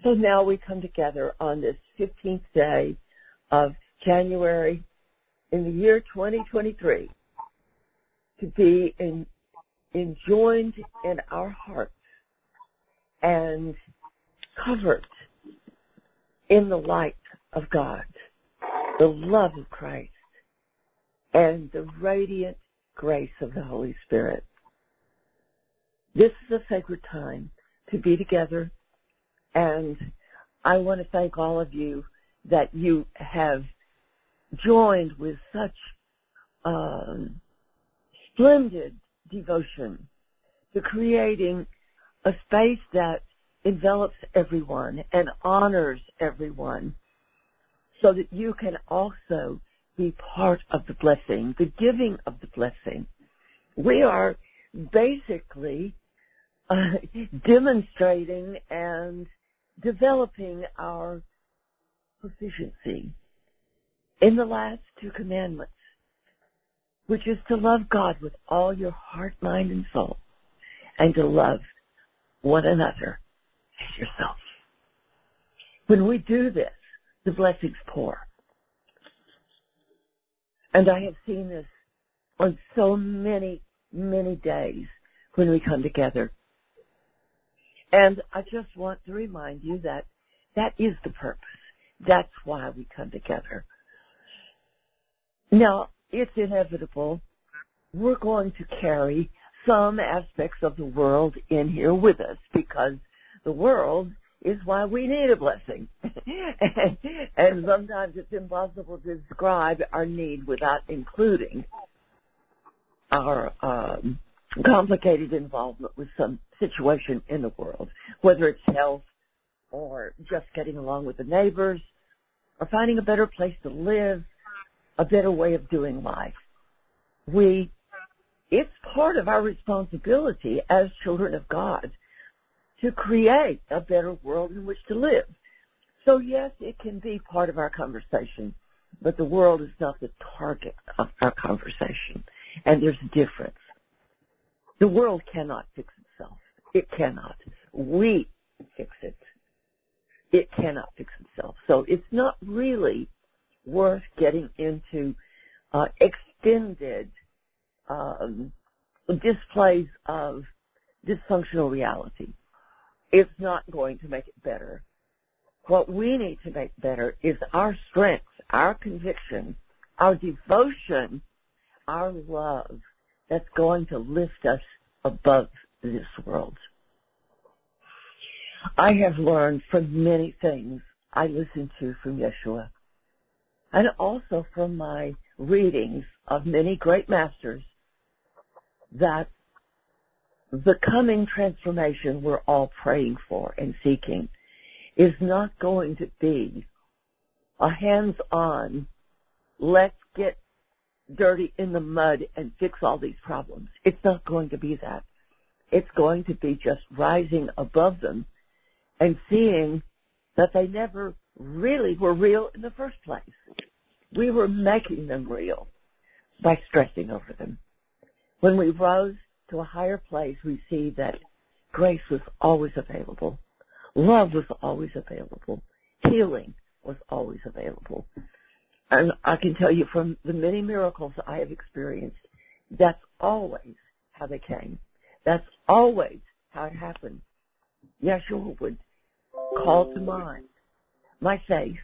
So now we come together on this 15th day of January in the year 2023 to be enjoined in our hearts and covered in the light of God, the love of Christ, and the radiant grace of the Holy Spirit. This is a sacred time to be together, and I want to thank all of you that you have joined with such splendid devotion to creating a space that envelops everyone and honors everyone so that you can also be part of the blessing, the giving of the blessing. We are basically demonstrating and developing our proficiency in the last two commandments, which is to love God with all your heart, mind, and soul, and to love one another as yourself. When we do this, the blessings pour. And I have seen this on so many, many days when we come together. And I just want to remind you that that is the purpose. That's why we come together. Now, it's inevitable. We're going to carry some aspects of the world in here with us because the world is why we need a blessing. And sometimes it's impossible to describe our need without including our complicated involvement with some situation in the world, whether it's health or just getting along with the neighbors or finding a better place to live, a better way of doing life. It's part of our responsibility as children of God to create a better world in which to live. So yes, it can be part of our conversation, but the world is not the target of our conversation. And there's a difference. The world cannot fix itself. It cannot. We fix it. It cannot fix itself. So it's not really worth getting into extended displays of dysfunctional reality. It's not going to make it better. What we need to make better is our strength, our conviction, our devotion, our love that's going to lift us above this world. I have learned from many things I listened to from Yeshua, and also from my readings of many great masters, that the coming transformation we're all praying for and seeking is not going to be a hands-on, let's get dirty in the mud and fix all these problems. It's not going to be that. It's going to be just rising above them and seeing that they never really were real in the first place. We were making them real by stressing over them. When we rose to a higher place, we see that grace was always available. Love was always available. Healing was always available. And I can tell you from the many miracles I have experienced, that's always how they came. That's always how it happened. Yeshua would call to mind my faith,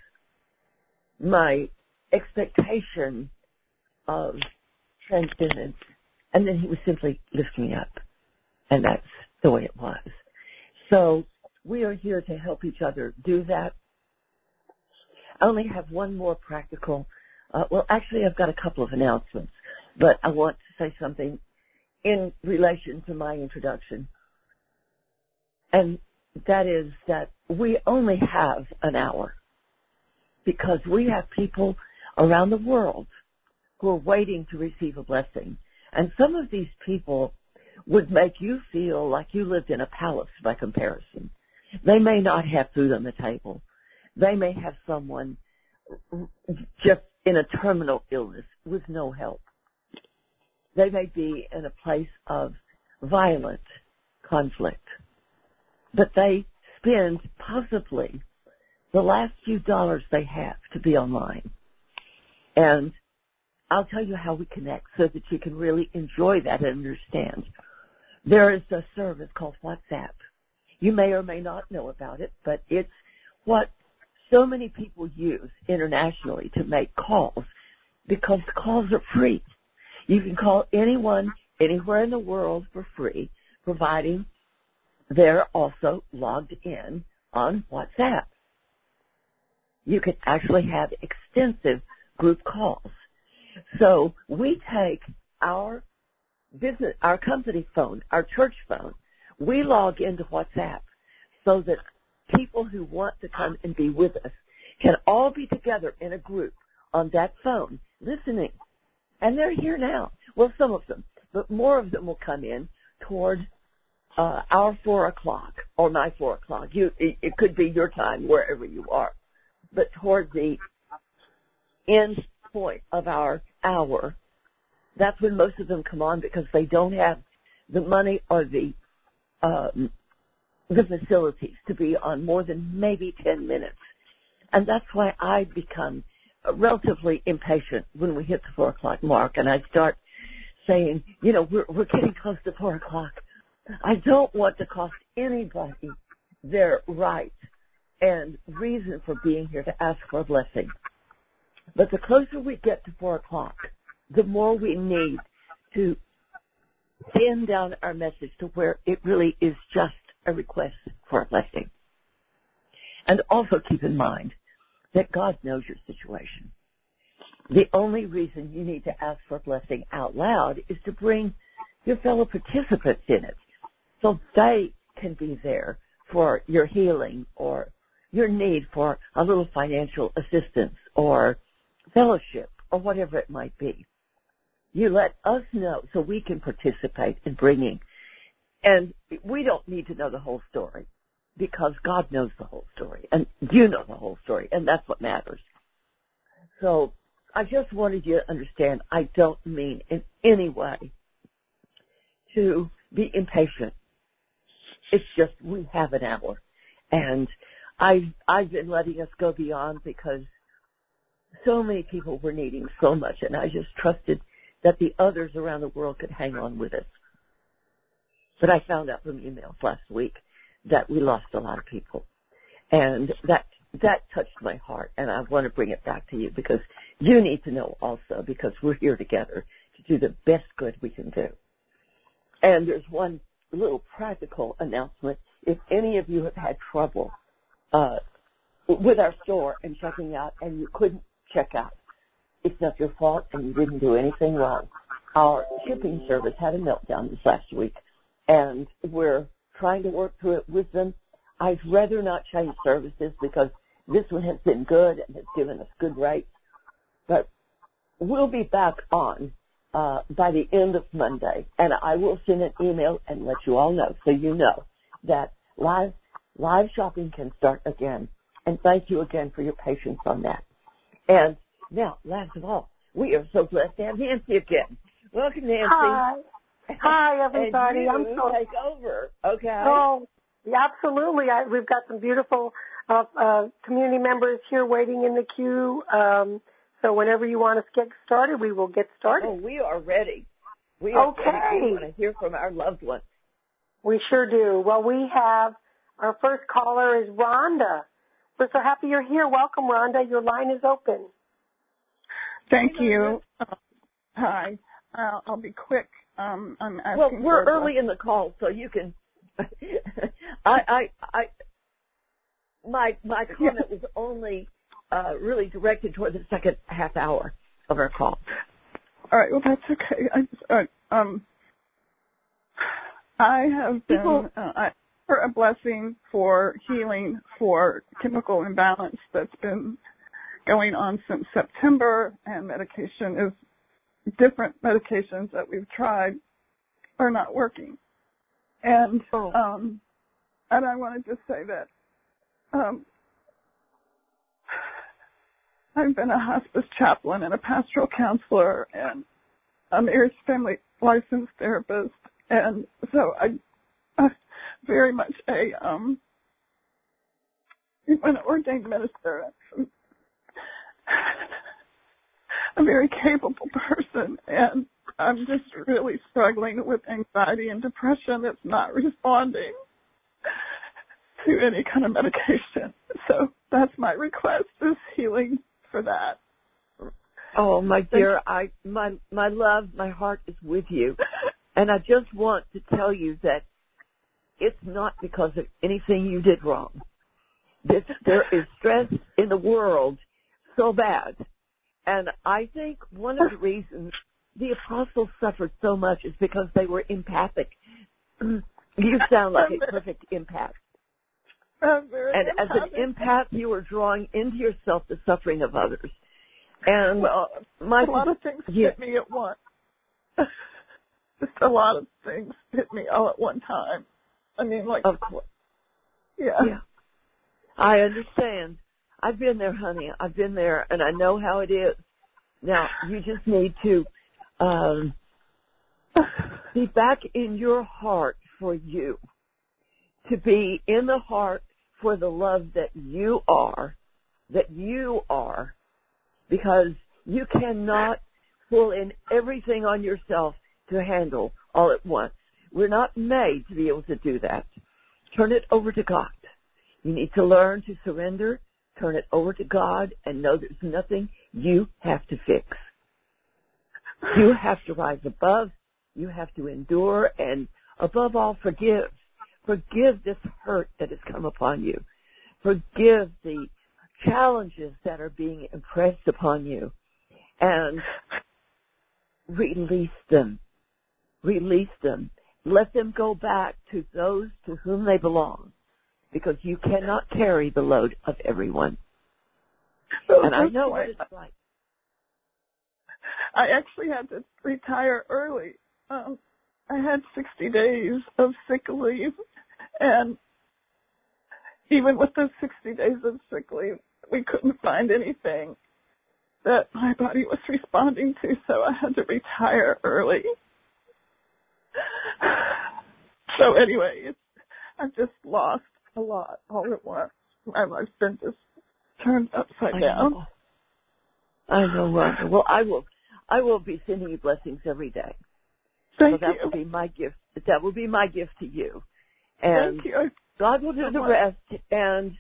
my expectation of transcendence, and then he would simply lift me up. And that's the way it was. So we are here to help each other do that. I only have one more practical, actually I've got a couple of announcements, but I want to say something in relation to my introduction. And that is that we only have an hour because we have people around the world who are waiting to receive a blessing. And some of these people would make you feel like you lived in a palace by comparison. They may not have food on the table. They may have someone just in a terminal illness with no help. They may be in a place of violent conflict. But they spend possibly the last few dollars they have to be online. And I'll tell you how we connect so that you can really enjoy that and understand. There is a service called WhatsApp. You may or may not know about it, but it's what so many people use internationally to make calls because the calls are free. You can call anyone, anywhere in the world for free, providing they're also logged in on WhatsApp. You can actually have extensive group calls. So we take our business, our company phone, our church phone, we log into WhatsApp so that people who want to come and be with us can all be together in a group on that phone listening. And they're here now. Well, some of them, but more of them will come in toward our 4 o'clock or my 4 o'clock. It could be your time wherever you are. But toward the end point of our hour, that's when most of them come on because they don't have the money or the facilities to be on more than maybe 10 minutes. And that's why I become relatively impatient when we hit the 4 o'clock mark and I start saying, we're getting close to 4 o'clock. I don't want to cost anybody their right and reason for being here to ask for a blessing. But the closer we get to 4 o'clock, the more we need to thin down our message to where it really is just a request for a blessing. And also keep in mind that God knows your situation. The only reason you need to ask for a blessing out loud is to bring your fellow participants in it so they can be there for your healing or your need for a little financial assistance or fellowship or whatever it might be. You let us know so we can participate in bringing. And we don't need to know the whole story because God knows the whole story and you know the whole story, and that's what matters. So I just wanted you to understand I don't mean in any way to be impatient. It's just we have an hour. And I've been letting us go beyond because so many people were needing so much, and I just trusted that the others around the world could hang on with us. But I found out from emails last week that we lost a lot of people. And that touched my heart, and I want to bring it back to you because you need to know also because we're here together to do the best good we can do. And there's one little practical announcement. If any of you have had trouble with our store and checking out and you couldn't check out, it's not your fault and you didn't do anything wrong. Our shipping service had a meltdown this last week, and we're trying to work through it with them. I'd rather not change services because this one has been good and has given us good rates. But we'll be back on by the end of Monday, and I will send an email and let you all know so you know that live shopping can start again. And thank you again for your patience on that. And now, last of all, we are so blessed to have Nancy again. Welcome, Nancy. Hi, everybody. And you take over, okay? Oh, yeah, absolutely. We've got some beautiful community members here waiting in the queue. So whenever you want us to get started, we will get started. Oh, we are ready. We are ready. We want to hear from our loved ones. We sure do. Well, we have our first caller is Rhonda. We're so happy you're here. Welcome, Rhonda. Your line is open. Thank you. Hi. I'll be quick. I'm asking. Well, we're early in the call, so you can. My comment was only really directed toward the second half hour of our call. All right. Well, that's okay. I have been for a blessing for healing for chemical imbalance that's been going on since September, and different medications that we've tried are not working. And and I wanted to say that I've been a hospice chaplain and a pastoral counselor and a marriage family licensed therapist, and so I very much a an ordained minister. A very capable person, and I'm just really struggling with anxiety and depression that's not responding to any kind of medication. So that's my request, is healing for that. Oh, my dear, my love, my heart is with you. And I just want to tell you that it's not because of anything you did wrong. There is stress in the world so bad. And I think one of the reasons the apostles suffered so much is because they were empathic. You sound like a perfect empath. And as an empath, you are drawing into yourself the suffering of others. And a lot of things hit me at once. Just a lot of things hit me all at one time. I mean, like, of course. Yeah. I understand. I've been there, honey. I've been there, and I know how it is. Now, you just need to be back in your heart for you, to be in the heart for the love that you are, because you cannot pull in everything on yourself to handle all at once. We're not made to be able to do that. Turn it over to God. You need to learn to surrender, turn it over to God, and know there's nothing you have to fix. You have to rise above. You have to endure, and above all, forgive. Forgive this hurt that has come upon you. Forgive the challenges that are being impressed upon you, and release them. Release them. Let them go back to those to whom they belong, because you cannot carry the load of everyone. And I know what it's like. I actually had to retire early. I had 60 days of sick leave, and even with those 60 days of sick leave, we couldn't find anything that my body was responding to, so I had to retire early. So anyway, I've just lost a lot all at once. My life's been just turned upside down. I know, Rhonda. Well, I will be sending you blessings every day. Thank so that you. will be my gift. That will be my gift to you. And thank you. God will do the rest. And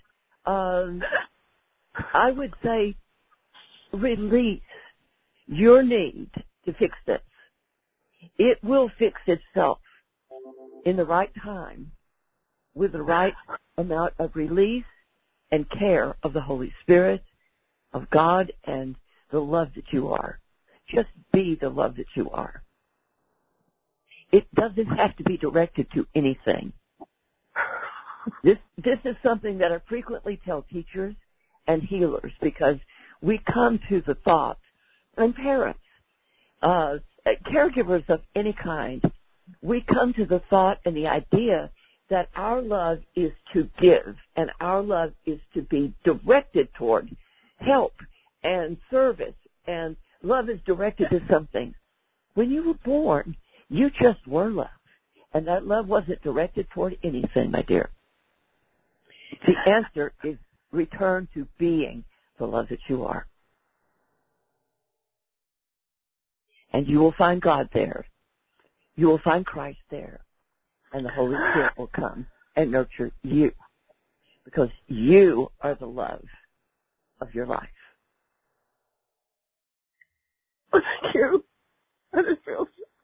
I would say release your need to fix this. It will fix itself in the right time with the right amount of release and care of the Holy Spirit, of God, and the love that you are. Just be the love that you are. It doesn't have to be directed to anything. This is something that I frequently tell teachers and healers, because we come to the thought, and parents, caregivers of any kind, we come to the thought and the idea that our love is to give, and our love is to be directed toward help and service, and love is directed to something. When you were born, you just were love, and that love wasn't directed toward anything, my dear. The answer is return to being the love that you are. And you will find God there. You will find Christ there. And the Holy Spirit will come and nurture you, because you are the love of your life. Thank you. I just feel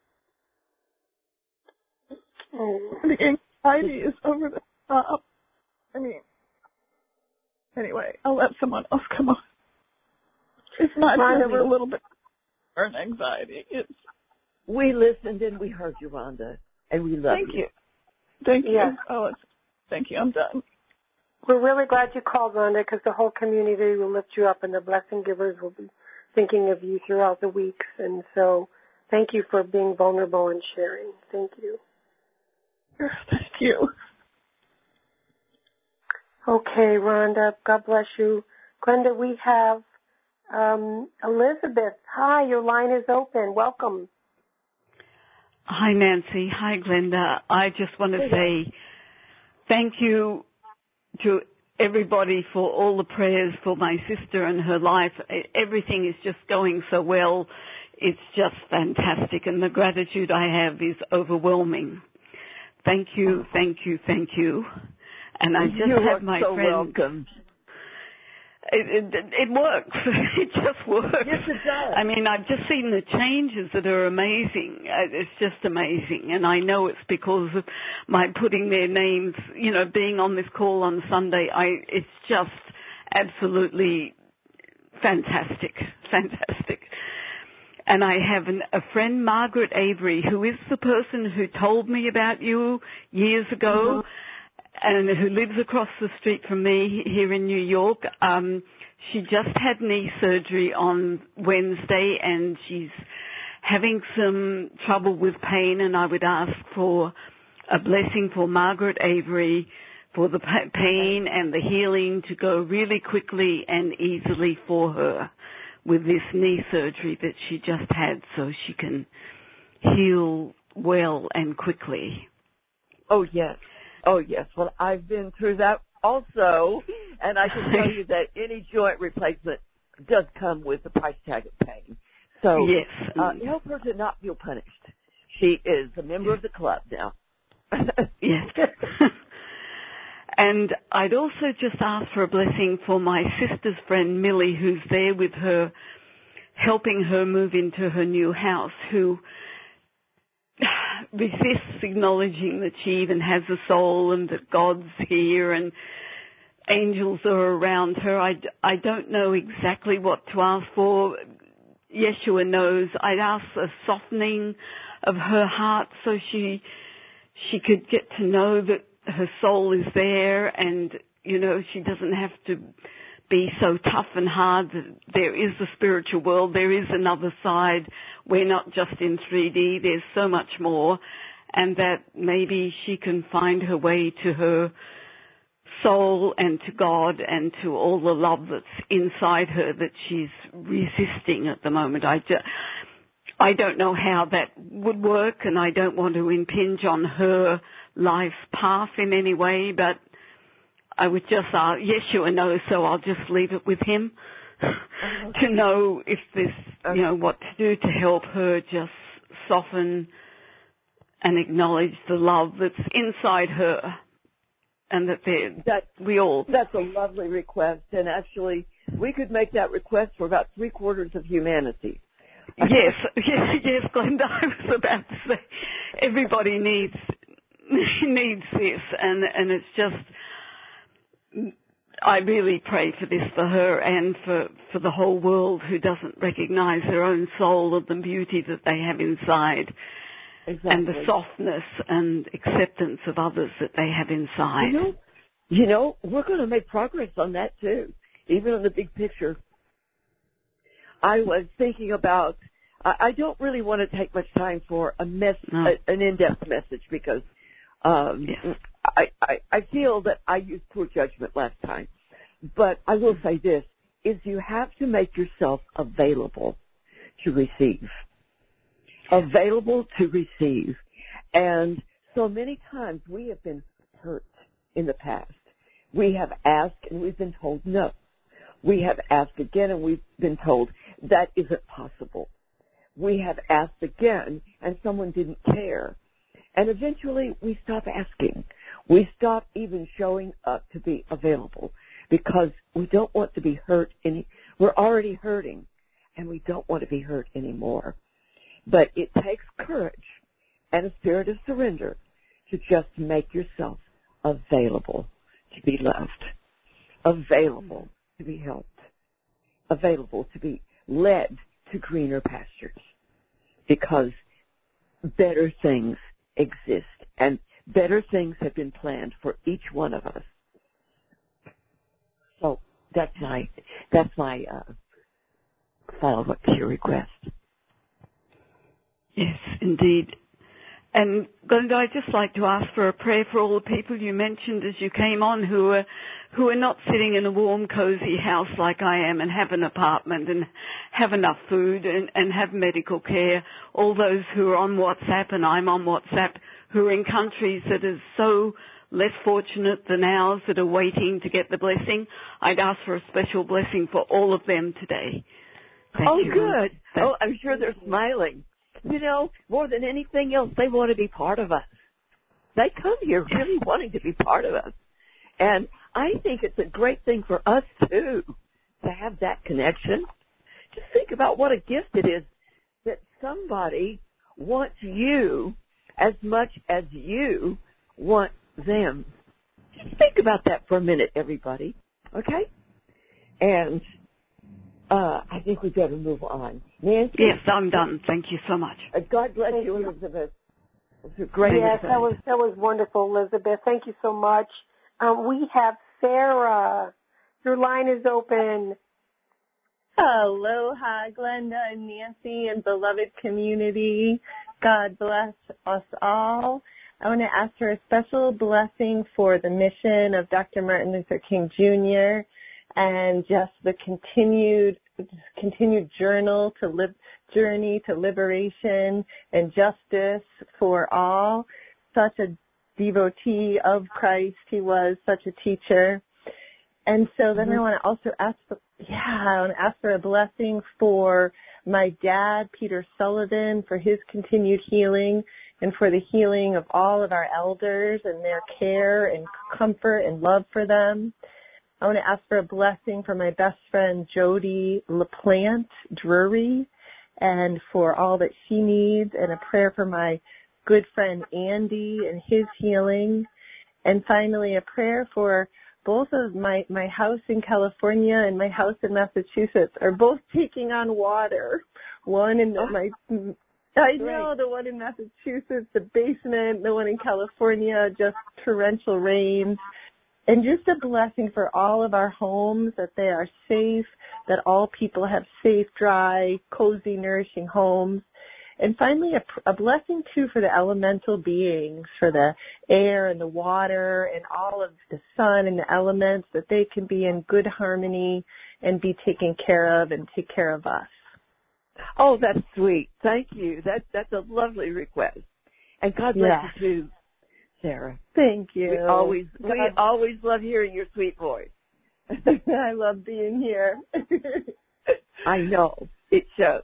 the anxiety is over the top. I mean, anyway, I'll let someone else come on. It's not just a little bit of anxiety. We listened and we heard you, Rhonda, and we love you. Thank you. Oh, thank you. I'm done. We're really glad you called, Rhonda, because the whole community will lift you up, and the blessing givers will be thinking of you throughout the weeks. And so thank you for being vulnerable and sharing. Thank you. Thank you. Okay, Rhonda, God bless you. Glenda, we have Elizabeth. Hi, your line is open. Welcome. Hi, Nancy. Hi, Glenda. I just want to say thank you to everybody for all the prayers for my sister and her life. Everything is just going so well. It's just fantastic, and the gratitude I have is overwhelming. Thank you, thank you, thank you. And I just have my so friend. Welcome. It works. It just works. Yes, it does. I mean, I've just seen the changes that are amazing. It's just amazing. And I know it's because of my putting their names, being on this call on Sunday. It's just absolutely fantastic. Fantastic. And I have a friend, Margaret Avery, who is the person who told me about you years ago. Mm-hmm. And who lives across the street from me here in New York. She just had knee surgery on Wednesday, and she's having some trouble with pain, and I would ask for a blessing for Margaret Avery for the pain and the healing to go really quickly and easily for her with this knee surgery that she just had, so she can heal well and quickly. Oh, yes. Oh, yes. Well, I've been through that also, and I can tell you that any joint replacement does come with the price tag of pain. So yes. Help her to not feel punished. She is a member of the club now. Yes. And I'd also just ask for a blessing for my sister's friend, Millie, who's there with her, helping her move into her new house, who resists acknowledging that she even has a soul and that God's here and angels are around her. I don't know exactly what to ask for. Yeshua knows. I'd ask a softening of her heart so she could get to know that her soul is there and, she doesn't have to be so tough and hard. There is the spiritual world. There is another side. We're not just in 3D. There's so much more. And that maybe she can find her way to her soul and to God and to all the love that's inside her that she's resisting at the moment. I don't know how that would work, and I don't want to impinge on her life's path in any way, but I would just ask, Yeshua knows, so I'll just leave it with him to know if there's, what to do to help her just soften and acknowledge the love that's inside her, and that we all. That's a lovely request, and actually, we could make that request for about 3/4 of humanity. Yes, Glenda, I was about to say, everybody needs this, and it's just. I really pray for this for her and for the whole world who doesn't recognize their own soul and the beauty that they have inside. Exactly. And the softness and acceptance of others that they have inside. We're going to make progress on that too, even in the big picture. I was thinking about, I don't really want to take much time for an in-depth message because yes. I feel that I used poor judgment last time. But I will say this, is you have to make yourself available to receive. Available to receive. And so many times we have been hurt in the past. We have asked and we've been told no. We have asked again and we've been told that isn't possible. We have asked again and someone didn't care. And eventually we stop asking. We stop even showing up to be available because we don't want to be hurt we're already hurting and we don't want to be hurt anymore. But it takes courage and a spirit of surrender to just make yourself available to be loved, available to be helped, available to be led to greener pastures because better things exist and better things have been planned for each one of us. So that's my follow-up to your request. Yes, indeed. And Glenda, I'd just like to ask for a prayer for all the people you mentioned as you came on who are not sitting in a warm, cozy house like I am and have an apartment and have enough food and have medical care. All those who are on WhatsApp, and I'm on WhatsApp, who are in countries that are so less fortunate than ours that are waiting to get the blessing, I'd ask for a special blessing for all of them today. Thank you. Good. I'm sure they're smiling. You know, more than anything else, they want to be part of us. They come here really wanting to be part of us. And I think it's a great thing for us, too, to have that connection. Just think about what a gift it is that somebody wants you as much as you want them. Just think about that for a minute, everybody, okay? And I think we better move on. Nancy? Yes, I'm done. Thank you so much. God bless you, Elizabeth. It was a great Yes, that was wonderful, Elizabeth. Thank you so much. We have Sarah. Your line is open. Aloha, Glenda and Nancy and beloved community. God bless us all. I want to ask for a special blessing for the mission of Dr. Martin Luther King Jr. and just the continued journey to liberation and justice for all. Such a devotee of Christ he was, such a teacher. And so then I want to also ask for a blessing for my dad, Peter Sullivan, for his continued healing and for the healing of all of our elders and their care and comfort and love for them. I want to ask for a blessing for my best friend, Jody LaPlante Drury, and for all that she needs, and a prayer for my good friend, Andy, and his healing. And finally, a prayer for both of my house in California and my house in Massachusetts are both taking on water. One in the one in Massachusetts, the basement, the one in California, just torrential rains. And just a blessing for all of our homes, that they are safe, that all people have safe, dry, cozy, nourishing homes. And finally, a blessing, too, for the elemental beings, for the air and the water and all of the sun and the elements, that they can be in good harmony and be taken care of and take care of us. Oh, that's sweet. Thank you. That's a lovely request. And God bless you, too, Sarah. Thank you. We always love hearing your sweet voice. I love being here. I know. It shows.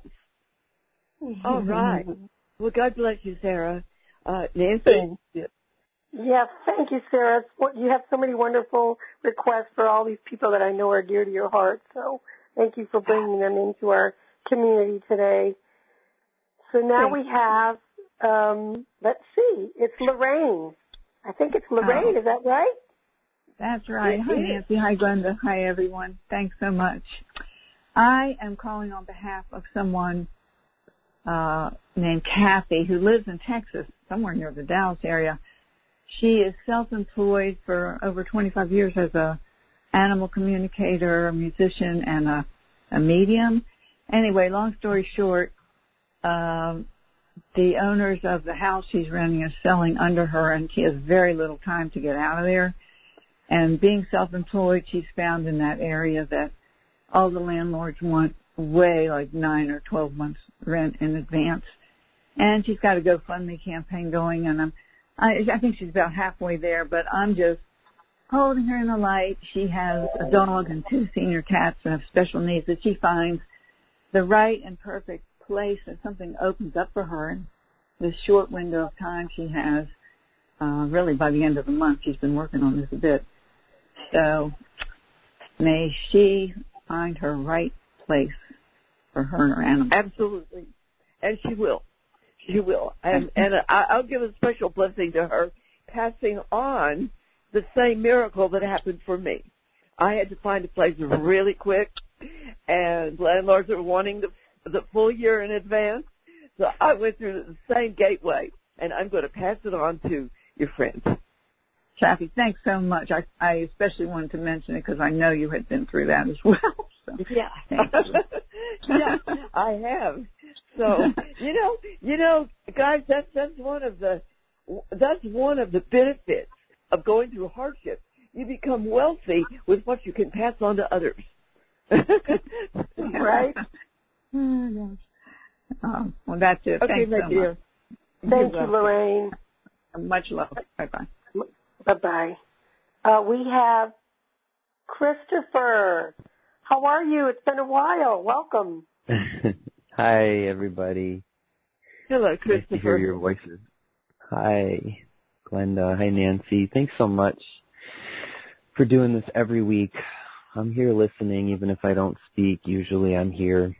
All right. Well, God bless you, Sarah. Nancy? Thank you. Yes, thank you, Sarah. You have so many wonderful requests for all these people that I know are dear to your heart. So thank you for bringing them into our community today. So now we have, let's see, it's Lorraine. I think it's Lorraine. Is that right? That's right. Hi, Nancy. Hi, Glenda. Hi, everyone. Thanks so much. I am calling on behalf of someone named Kathy, who lives in Texas, somewhere near the Dallas area. She is self-employed for over 25 years as a animal communicator, a musician, and a medium. Anyway, long story short, the owners of the house she's renting is selling under her, and she has very little time to get out of there. And being self-employed, she's found in that area that all the landlords want way like 9 or 12 months rent in advance. And she's got a GoFundMe campaign going, and I think she's about halfway there, but I'm just holding her in the light. She has a dog and 2 senior cats and have special needs that she finds the right and perfect place and something opens up for her in this short window of time she has. Really, by the end of the month, she's been working on this a bit. So may she find her right place for her and her animals. Absolutely. And she will. She will. And I'll give a special blessing to her, passing on the same miracle that happened for me. I had to find a place really quick, and landlords are wanting the full year in advance. So I went through the same gateway, and I'm going to pass it on to your friend. Kathy, thanks so much. I especially wanted to mention it because I know you had been through that as well. So, yeah. Yeah, I have. So, you know, guys, that's one of the benefits of going through hardship. You become wealthy with what you can pass on to others. Right? Well, that's it. Okay, thanks so dear. much. Thank you, Lorraine. Much love. Bye-bye. Bye-bye. We have Christopher. How are you? It's been a while. Welcome. Hi, everybody. Hello, Christopher. Nice to hear your voices. Hi, Glenda. Hi, Nancy. Thanks so much for doing this every week. I'm here listening, even if I don't speak. Usually I'm here.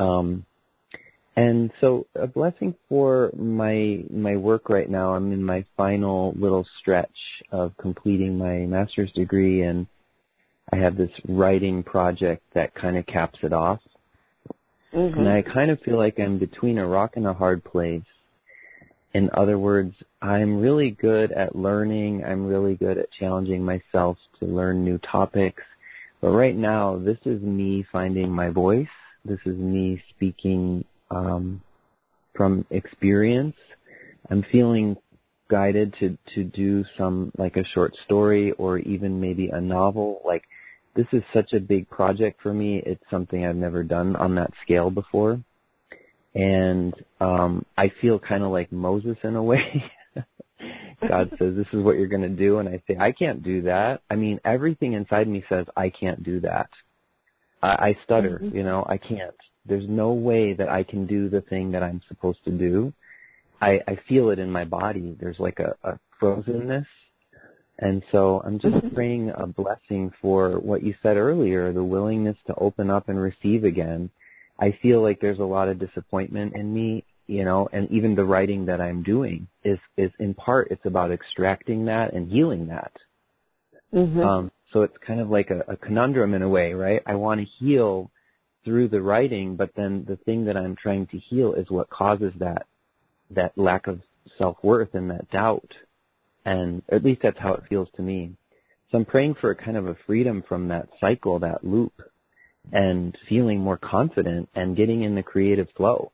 And so a blessing for my work right now. I'm in my final little stretch of completing my master's degree, and I have this writing project that kind of caps it off. Mm-hmm. And I kind of feel like I'm between a rock and a hard place. In other words, I'm really good at learning. I'm really good at challenging myself to learn new topics. But right now, this is me finding my voice. This is me speaking from experience. I'm feeling guided to do some, like a short story or even maybe a novel. Like, this is such a big project for me. It's something I've never done on that scale before. And I feel kind of like Moses in a way. God says, this is what you're going to do. And I say, I can't do that. I mean, everything inside me says, I can't do that. I stutter, I can't. There's no way that I can do the thing that I'm supposed to do. I feel it in my body. There's like a frozenness. And so I'm just praying a blessing for what you said earlier, the willingness to open up and receive again. I feel like there's a lot of disappointment in me, and even the writing that I'm doing is in part, it's about extracting that and healing that. Mm-hmm. So it's kind of like a conundrum in a way, right? I want to heal through the writing, but then the thing that I'm trying to heal is what causes that lack of self-worth and that doubt. And at least that's how it feels to me. So I'm praying for a kind of a freedom from that cycle, that loop, and feeling more confident and getting in the creative flow.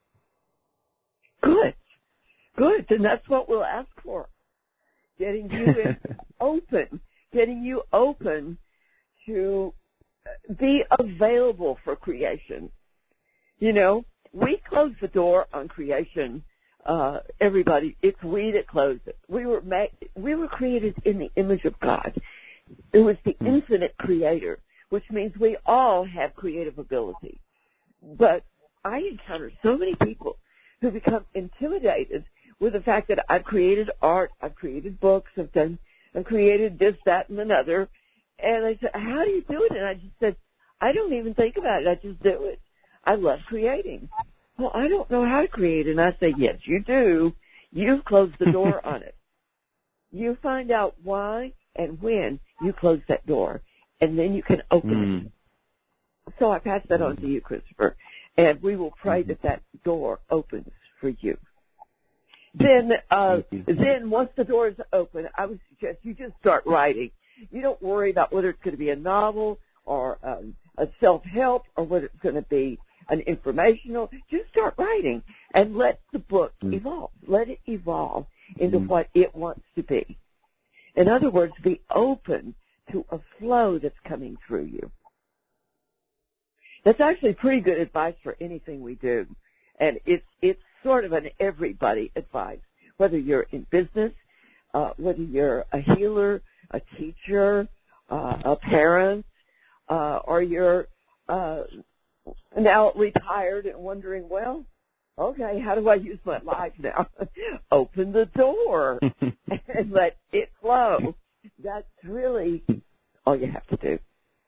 Good. And that's what we'll ask for. Getting you getting you open to be available for creation. We close the door on creation. Everybody, it's we that close it. We were created in the image of God. It was the infinite creator, which means we all have creative ability. But I encounter so many people who become intimidated with the fact that I've created art, I've created books, I've created this, that, and another. And I said, how do you do it? And I just said, I don't even think about it. I just do it. I love creating. Well, I don't know how to create. And I say, yes, you do. You've closed the door on it. You find out why and when you close that door, and then you can open it. So I pass that on to you, Christopher, and we will pray that door opens for you. Then once the door is open, I would suggest you just start writing. You don't worry about whether it's going to be a novel or a self-help or whether it's going to be an informational. Just start writing and let the book evolve. Let it evolve into what it wants to be. In other words, be open to a flow that's coming through you. That's actually pretty good advice for anything we do. And it's sort of an everybody advice, whether you're in business, whether you're a healer, a teacher, a parent, or you're now retired and wondering, well, okay, how do I use my life now? Open the door and let it flow. That's really all you have to do.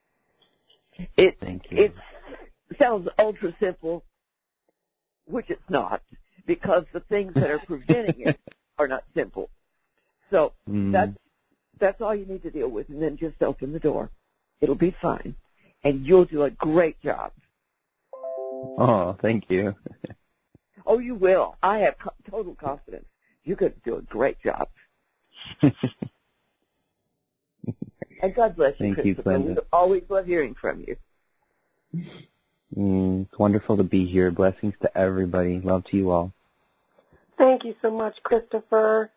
Thank you. It sounds ultra simple, which it's not, because the things that are preventing it are not simple. So that's all you need to deal with, and then just open the door. It'll be fine, and you'll do a great job. Oh, thank you. Oh, you will. I have total confidence. You're going to do a great job. And God bless you, Thank you, Christopher. We always love hearing from you. It's wonderful to be here. Blessings to everybody. Love to you all. Thank you so much, Christopher.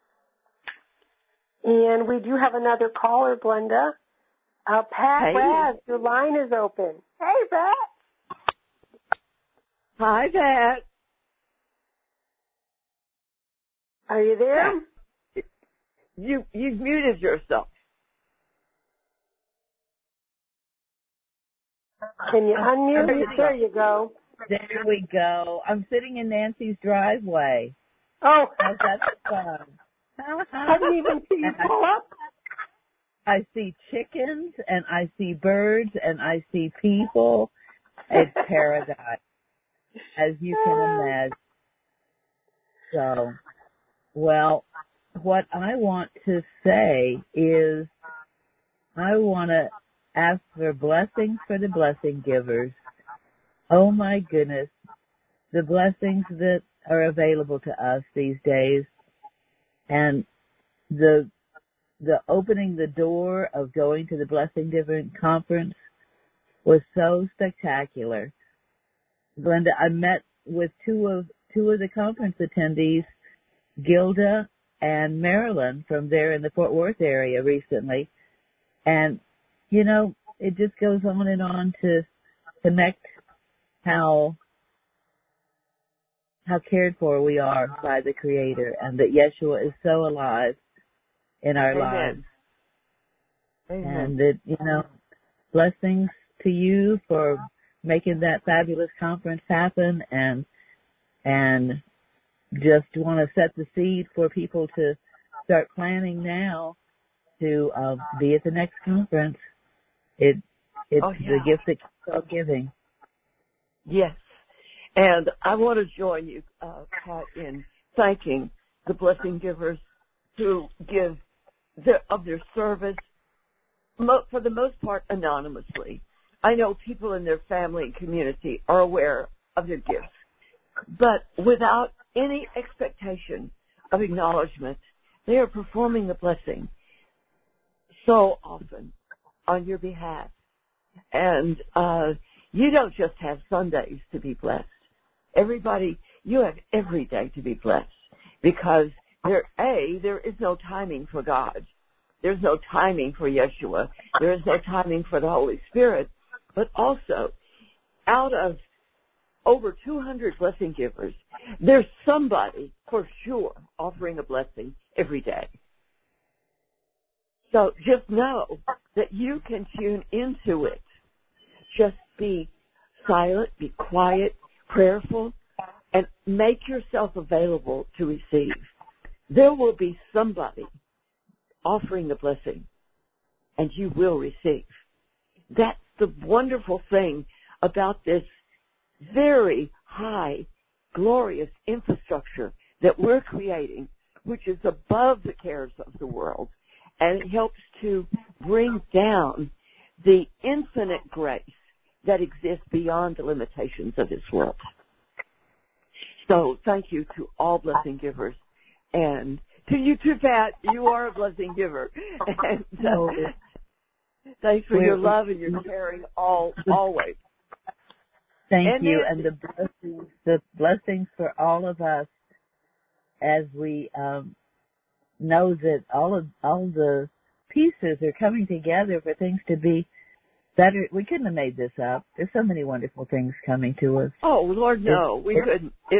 And we do have another caller, Glenda. Pat Raz, your line is open. Hey, Pat. Hi, Pat. Are you there? you've muted yourself. Can you unmute? There you go. There we go. I'm sitting in Nancy's driveway. Oh. How's that fun? I didn't even see you pull up. I see chickens, and I see birds, and I see people. It's paradise, as you can imagine. So, well, what I want to say is I want to ask for blessings for the blessing givers. Oh, my goodness, the blessings that are available to us these days, and the opening the door of going to the Blessing Giver Conference was so spectacular. Glenda, I met with two of the conference attendees, Gilda and Marilyn, from there in the Fort Worth area recently. And, you know, it just goes on and on to connect how cared for we are by the Creator, and that Yeshua is so alive in our lives. Amen. And that, you know, blessings to you for making that fabulous conference happen, and just want to set the seed for people to start planning now to be at the next conference. It's the gift that keeps on giving. Yes. And I want to join you, Pat, in thanking the blessing givers who give of their service, for the most part, anonymously. I know people in their family and community are aware of their gifts, but without any expectation of acknowledgement, they are performing the blessing so often on your behalf. And you don't just have Sundays to be blessed. Everybody, you have every day to be blessed, because there is no timing for God. There's no timing for Yeshua. There is no timing for the Holy Spirit. But also, out of over 200 blessing givers, there's somebody for sure offering a blessing every day. So just know that you can tune into it. Just be silent, be quiet, prayerful, and make yourself available to receive. There will be somebody offering the blessing, and you will receive. That's the wonderful thing about this very high, glorious infrastructure that we're creating, which is above the cares of the world, and it helps to bring down the infinite grace that exists beyond the limitations of this world. So thank you to all blessing givers, and to you too, Pat. You are a blessing giver. And thanks for your love and your caring always. Thank you, and the blessings for all of us, as we know that all the pieces are coming together for things to be better. We couldn't have made this up. There's so many wonderful things coming to us. Oh, Lord, no, we couldn't. This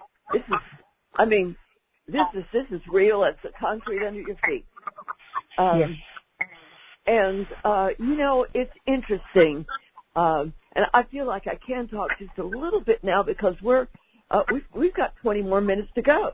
is real. It's the concrete under your feet. Yes. And you know, it's interesting. And I feel like I can talk just a little bit now, because we've got 20 more minutes to go.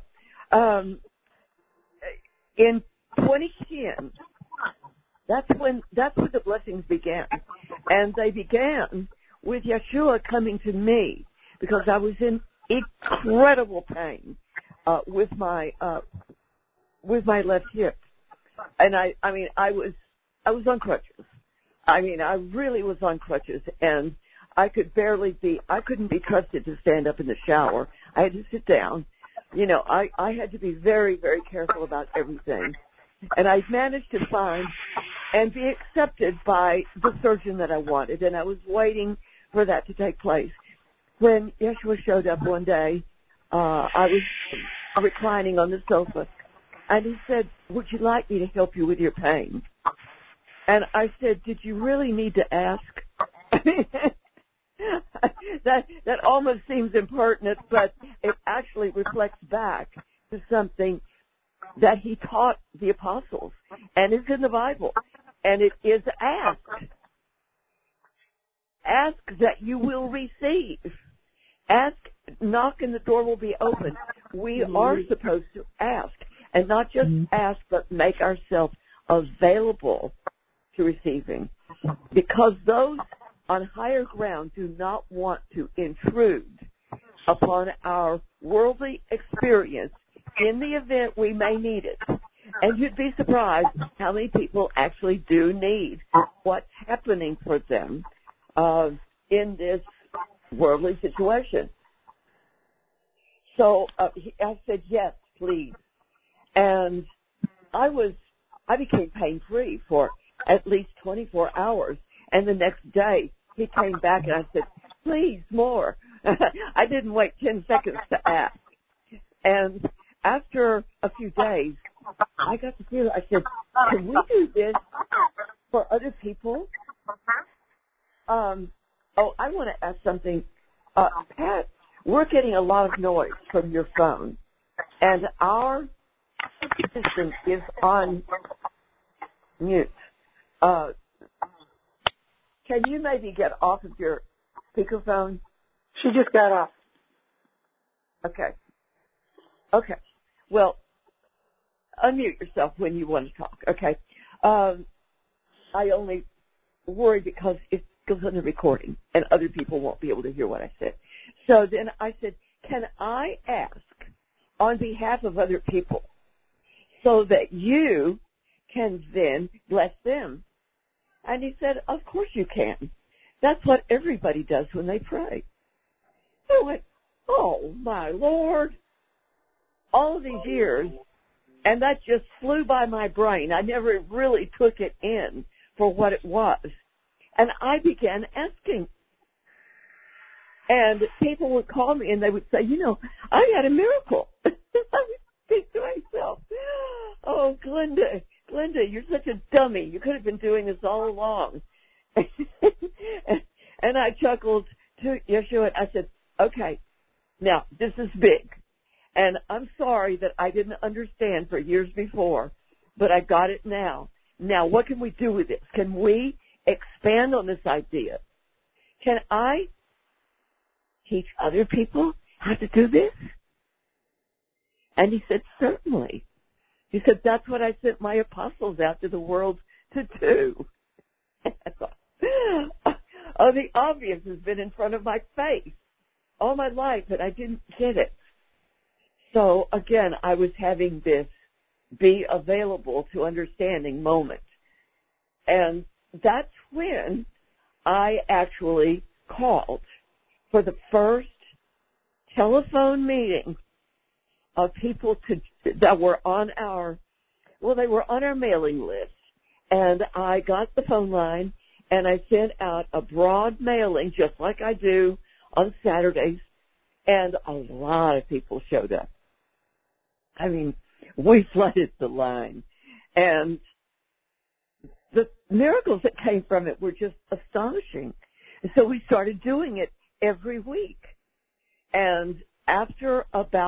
In 2010, that's when the blessings began, and they began with Yeshua coming to me, because I was in incredible pain with my left hip, and I was on crutches. I really was on crutches, and I couldn't be trusted to stand up in the shower. I had to sit down. You know, I had to be very, very careful about everything. And I managed to find and be accepted by the surgeon that I wanted, and I was waiting for that to take place. When Yeshua showed up one day, I was reclining on the sofa, and he said, "Would you like me to help you with your pain?" And I said, "Did you really need to ask?" That almost seems impertinent, but it actually reflects back to something that he taught the apostles, and it's in the Bible, and it is ask. Ask that you will receive. Ask, knock, and the door will be open. We are supposed to ask, and not just ask, but make ourselves available to receiving, because those on higher ground do not want to intrude upon our worldly experience in the event we may need it. And you'd be surprised how many people actually do need what's happening for them in this worldly situation. So I said, yes, please. And I became pain-free for at least 24 hours. And the next day, he came back and I said, please, more. I didn't wait 10 seconds to ask. And after a few days, I got to feel, I said, can we do this for other people? I want to ask something. Pat, we're getting a lot of noise from your phone, and our system is on mute. Can you maybe get off of your speakerphone? She just got off. Okay. Well, unmute yourself when you want to talk, okay? I only worry because it goes on the recording, and other people won't be able to hear what I said. So then I said, can I ask on behalf of other people so that you can then bless them? And he said, of course you can. That's what everybody does when they pray. I went, oh, my Lord. All of these years, and that just flew by my brain. I never really took it in for what it was. And I began asking. And people would call me and they would say, I had a miracle. I would think to myself, oh, Glenda, you're such a dummy. You could have been doing this all along. And I chuckled to Yeshua and I said, okay, now this is big. And I'm sorry that I didn't understand for years before, but I got it now. Now, what can we do with this? Can we expand on this idea? Can I teach other people how to do this? And he said, certainly. He said, that's what I sent my apostles out to the world to do. I thought, oh, the obvious has been in front of my face all my life, but I didn't get it. So, again, I was having this be available to understanding moment. And that's when I actually called for the first telephone meeting of people that were on our mailing list. And I got the phone line and I sent out a broad mailing just like I do on Saturdays. And a lot of people showed up. I mean, we flooded the line. And the miracles that came from it were just astonishing. And so we started doing it every week. And after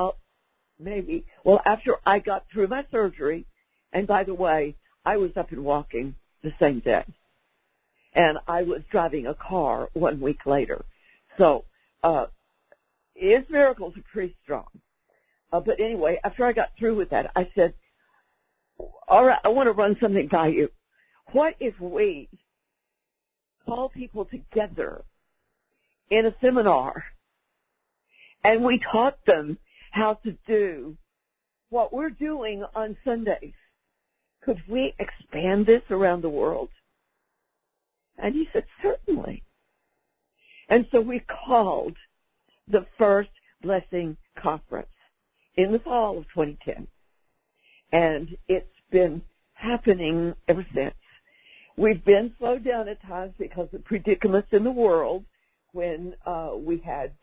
after I got through my surgery, and by the way, I was up and walking the same day. And I was driving a car 1 week later. So, his miracles are pretty strong. But anyway, after I got through with that, I said, all right, I want to run something by you. What if we call people together in a seminar and we taught them how to do what we're doing on Sundays? Could we expand this around the world? And he said, certainly. And so we called the first Blessing Conference in the fall of 2010. And it's been happening ever since. We've been slowed down at times because of predicaments in the world when we had,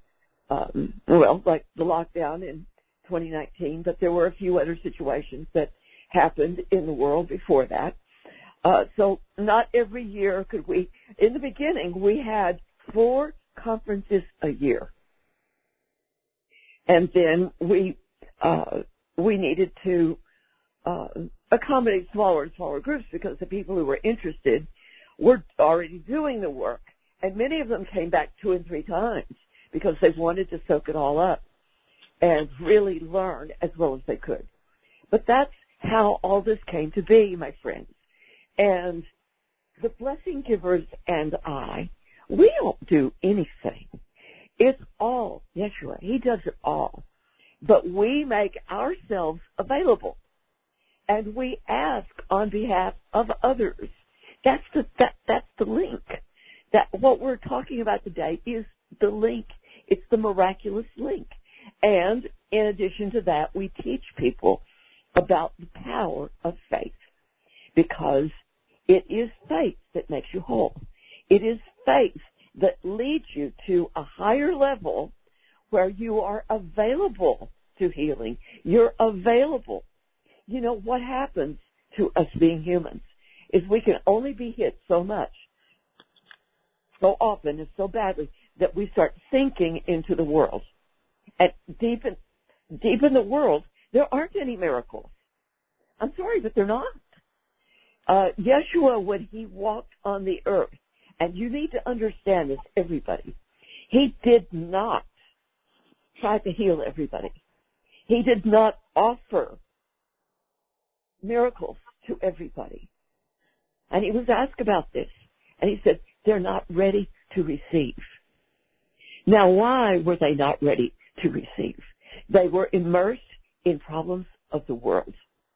like the lockdown in 2019, but there were a few other situations that happened in the world before that. So not every year could we. In the beginning, we had 4 conferences a year. And then we we needed to accommodate smaller and smaller groups because the people who were interested were already doing the work. And many of them came back 2 and 3 times because they wanted to soak it all up and really learn as well as they could. But that's how all this came to be, my friends. And the blessing givers and I, we don't do anything. It's all Yeshua. He does it all. But we make ourselves available. And we ask on behalf of others. That's the link. That what we're talking about today is the link. It's the miraculous link. And in addition to that, we teach people about the power of faith, because it is faith that makes you whole. It is faith that leads you to a higher level where you are available to healing. You're available. You know, what happens to us being humans is we can only be hit so much, so often and so badly that we start sinking into the world. And deep in the world, there aren't any miracles. I'm sorry, but they're not. Yeshua, when he walked on the earth, and you need to understand this, everybody, he did not try to heal everybody. He did not offer miracles to everybody. And he was asked about this, and he said, they're not ready to receive. Now, why were they not ready to receive? They were immersed in problems of the world.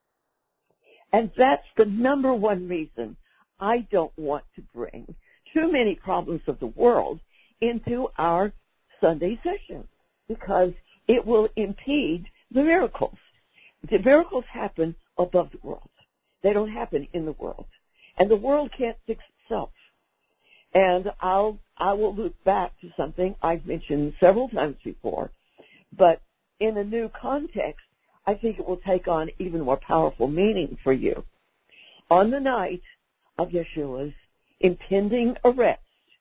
And that's the number one reason I don't want to bring too many problems of the world into our Sunday session, because it will impede the miracles. The miracles happen above the world. They don't happen in the world. And the world can't fix itself. And I will loop back to something I've mentioned several times before, but in a new context, I think it will take on even more powerful meaning for you. On the night of Yeshua's impending arrest,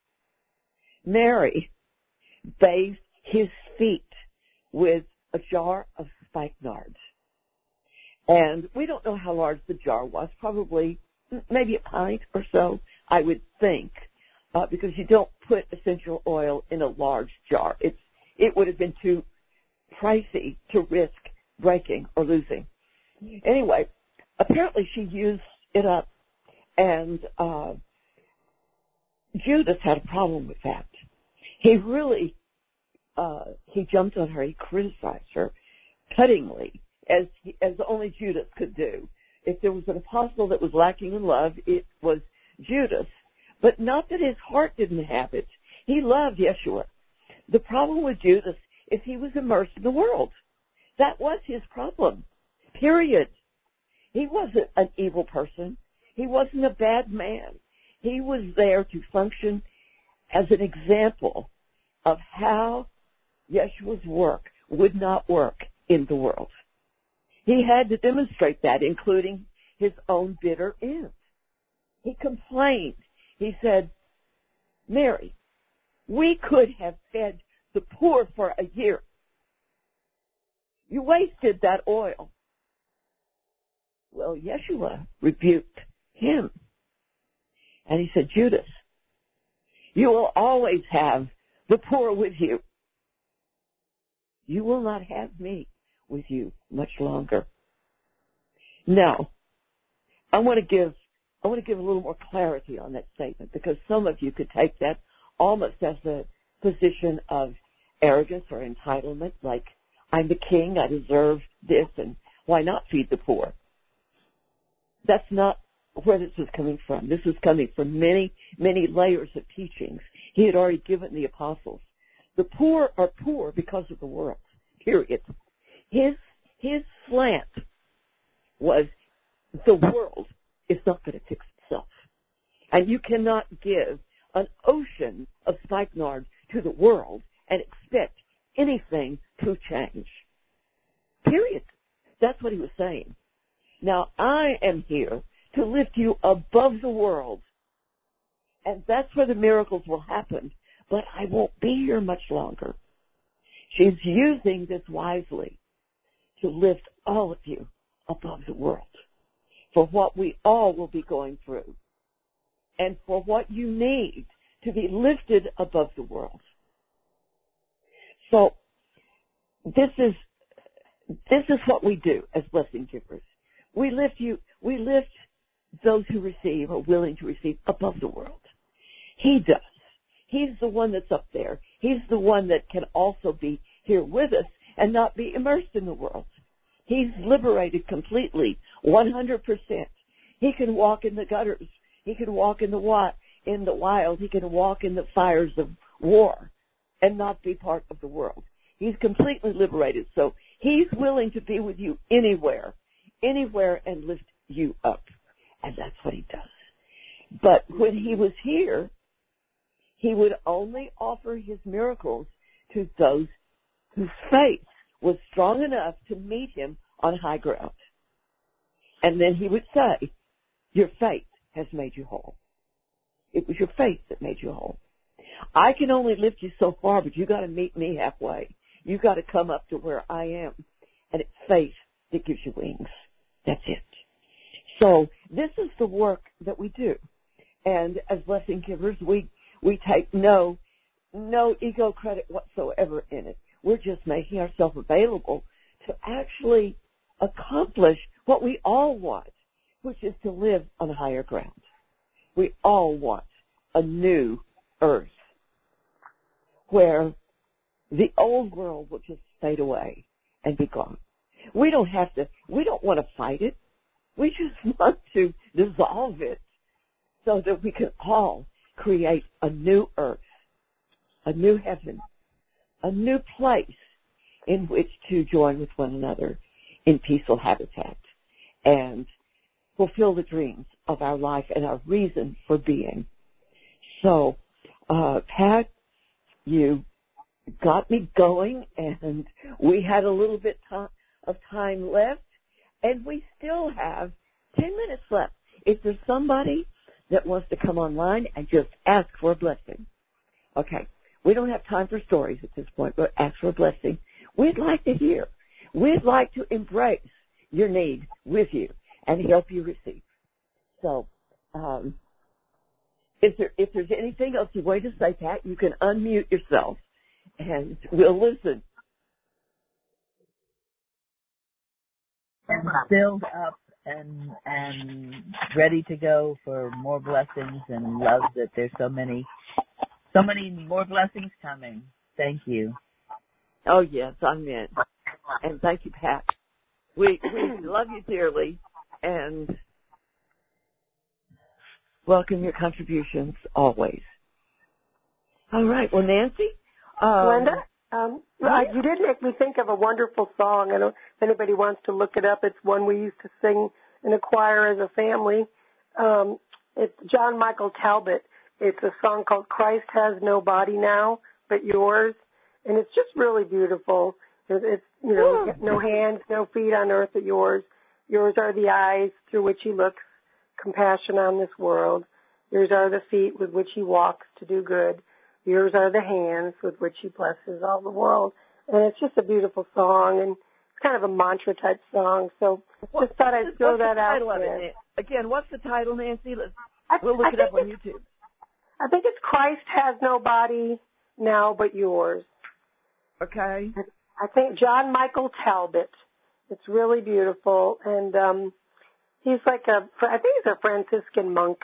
Mary bathed his feet with a jar of spikenard. And we don't know how large the jar was, probably maybe a pint or so, I would think, because you don't put essential oil in a large jar. It would have been too pricey to risk breaking or losing. Anyway, apparently she used it up, and Judas had a problem with that. He really, he jumped on her, he criticized her cuttingly, as only Judas could do. If there was an apostle that was lacking in love, it was Judas. But not that his heart didn't have it. He loved Yeshua. The problem with Judas is he was immersed in the world. That was his problem, period. He wasn't an evil person. He wasn't a bad man. He was there to function as an example of how Yeshua's work would not work in the world. He had to demonstrate that, including his own bitter end. He complained. He said, Mary, we could have fed the poor for a year. You wasted that oil. Well, Yeshua rebuked him. And he said, Judas, you will always have the poor with you. You will not have me with you much longer. Now, I want to give a little more clarity on that statement, because some of you could take that almost as a position of arrogance or entitlement, like I'm the king, I deserve this, and why not feed the poor? That's not where this is coming from. This is coming from many, many layers of teachings he had already given the apostles. The poor are poor because of the world, period. His slant was the world is not going to fix itself. And you cannot give an ocean of spikenard to the world and expect anything to change. Period. That's what he was saying. Now, I am here to lift you above the world. And that's where the miracles will happen. But I won't be here much longer. She's using this wisely to lift all of you above the world for what we all will be going through and for what you need to be lifted above the world. So this is what we do as blessing givers. We lift those who receive or willing to receive above the world. He does. He's the one that's up there. He's the one that can also be here with us and not be immersed in the world. He's liberated completely, 100%. He can walk in the gutters. He can walk in the wild. He can walk in the fires of war and not be part of the world. He's completely liberated. So he's willing to be with you anywhere, and lift you up. And that's what he does. But when he was here, he would only offer his miracles to those whose faith was strong enough to meet him on high ground. And then he would say, your faith has made you whole. It was your faith that made you whole. I can only lift you so far, but you got to meet me halfway. You got to come up to where I am. And it's faith that gives you wings. That's it. So this is the work that we do. And as blessing givers, we take no ego credit whatsoever in it. We're just making ourselves available to actually accomplish what we all want, which is to live on higher ground. We all want a new earth where the old world will just fade away and be gone. We don't want to fight it. We just want to dissolve it so that we can all create a new earth, a new heaven, a new place in which to join with one another in peaceful habitat and fulfill the dreams of our life and our reason for being. So, Pat, you got me going, and we had a little bit of time left, and we still have 10 minutes left. If there's somebody that wants to come online and just ask for a blessing. Okay, we don't have time for stories at this point, but ask for a blessing. We'd like to hear. We'd like to embrace your need with you and help you receive. So, if there's anything else you want to say, Pat, you can unmute yourself, and we'll listen. Filled up and ready to go for more blessings, and love that there's so many more blessings coming. Thank you. Oh, yes, I'm in. And thank you, Pat. We love you dearly and welcome your contributions always. All right. Well, Nancy? Linda? You did make me think of a wonderful song. I don't know if anybody wants to look it up. It's one we used to sing in a choir as a family. It's John Michael Talbot. It's a song called Christ Has No Body Now But Yours. And it's just really beautiful. It's no hands, no feet on earth but yours. Yours are the eyes through which he looks, compassion on this world. Yours are the feet with which he walks to do good. Yours are the hands with which he blesses all the world. And it's just a beautiful song, and it's kind of a mantra type song. So just thought I'd throw that out there. Again, what's the title, Nancy? We'll look it up on YouTube. I think it's Christ Has No Body Now But Yours. Okay. I think John Michael Talbot. It's really beautiful, and he's like I think he's a Franciscan monk.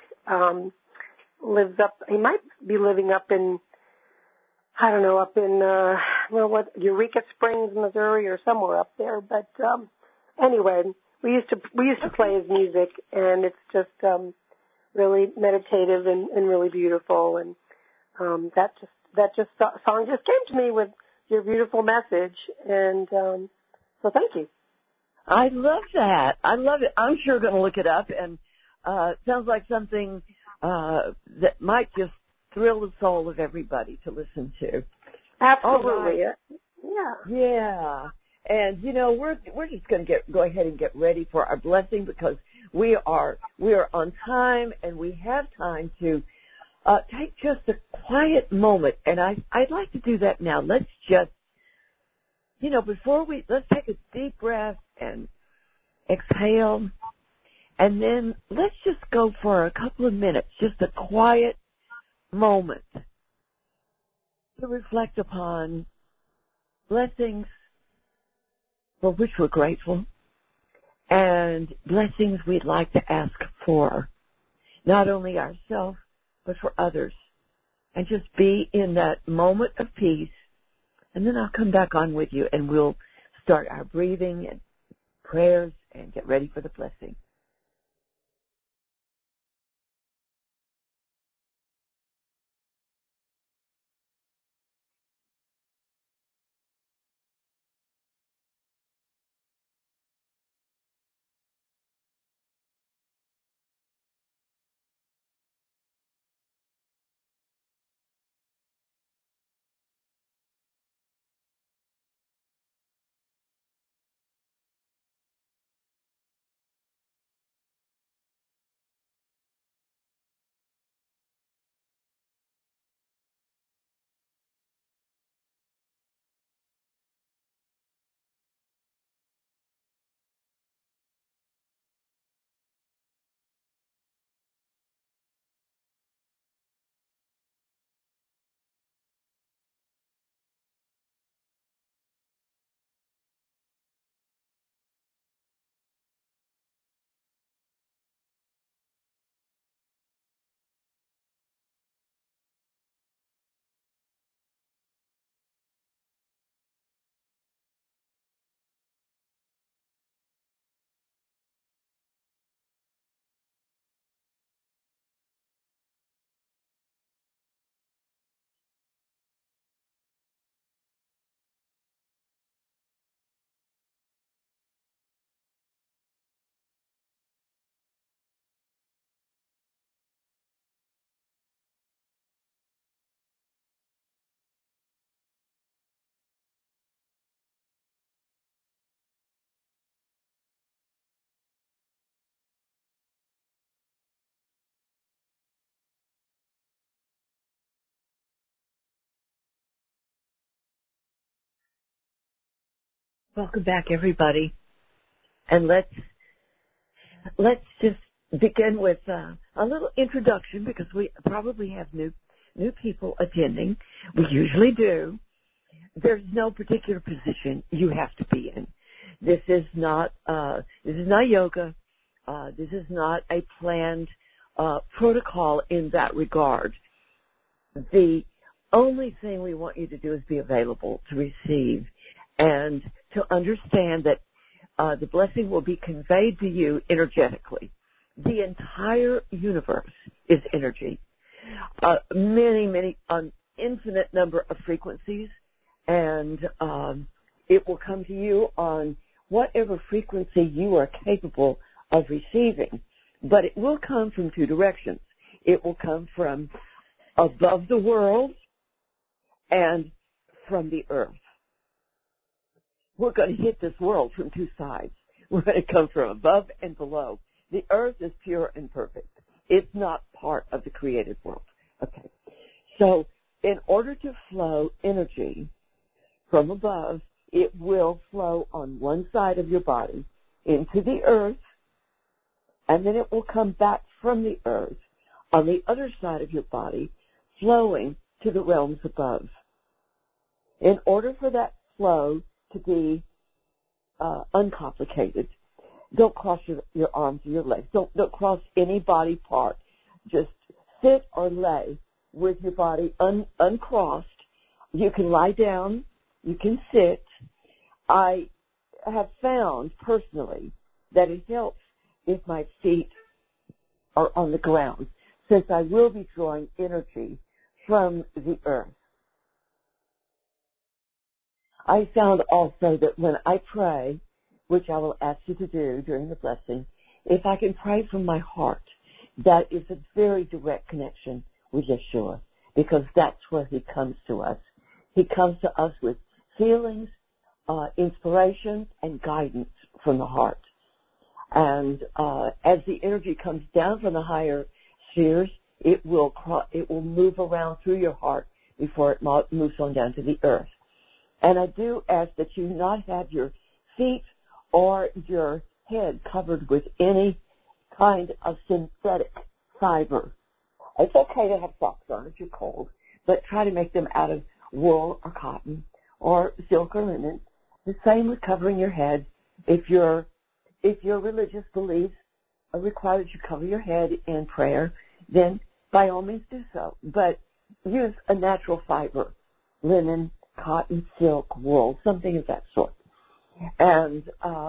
He might be living up in, I don't know, Eureka Springs, Missouri, or somewhere up there. But anyway, we used to play his music, and it's just really meditative and really beautiful. And that song just came to me with your beautiful message, and so thank you. I love that. I love it. I'm sure going to look it up, and it sounds like something that might just thrill the soul of everybody to listen to. Absolutely. Right. Yeah. Yeah. And we're just going to go ahead and get ready for our blessing, because we are on time, and we have time to take just a quiet moment. And I'd like to do that now. Let's just, let's take a deep breath and exhale. And then let's just go for a couple of minutes, just a quiet moment to reflect upon blessings for which we're grateful and blessings we'd like to ask for, not only ourselves, but for others. And just be in that moment of peace. And then I'll come back on with you and we'll start our breathing and prayers and get ready for the blessing. Welcome back, everybody. And let's just begin with a little introduction because we probably have new people attending. We usually do. There's no particular position you have to be in. This is not yoga. This is not a planned protocol in that regard. The only thing we want you to do is be available to receive and to understand that the blessing will be conveyed to you energetically. The entire universe is energy. An infinite number of frequencies, and it will come to you on whatever frequency you are capable of receiving. But it will come from two directions. It will come from above the world and from the earth. We're going to hit this world from two sides. We're going to come from above and below. The earth is pure and perfect. It's not part of the created world. Okay. So in order to flow energy from above, it will flow on one side of your body into the earth, and then it will come back from the earth on the other side of your body, flowing to the realms above. In order for that flow to be uncomplicated, don't cross your arms or your legs. Don't cross any body part. Just sit or lay with your body uncrossed. You can lie down. You can sit. I have found personally that it helps if my feet are on the ground, since I will be drawing energy from the earth. I found also that when I pray, which I will ask you to do during the blessing, if I can pray from my heart, that is a very direct connection with Yeshua, because that's where he comes to us. He comes to us with feelings, inspiration, and guidance from the heart. And as the energy comes down from the higher spheres, it will move around through your heart before it moves on down to the earth. And I do ask that you not have your feet or your head covered with any kind of synthetic fiber. It's okay to have socks on if you're cold, but try to make them out of wool or cotton or silk or linen. The same with covering your head. If your religious beliefs require that you cover your head in prayer, then by all means do so. But use a natural fiber, linen, cotton, silk, wool, something of that sort. And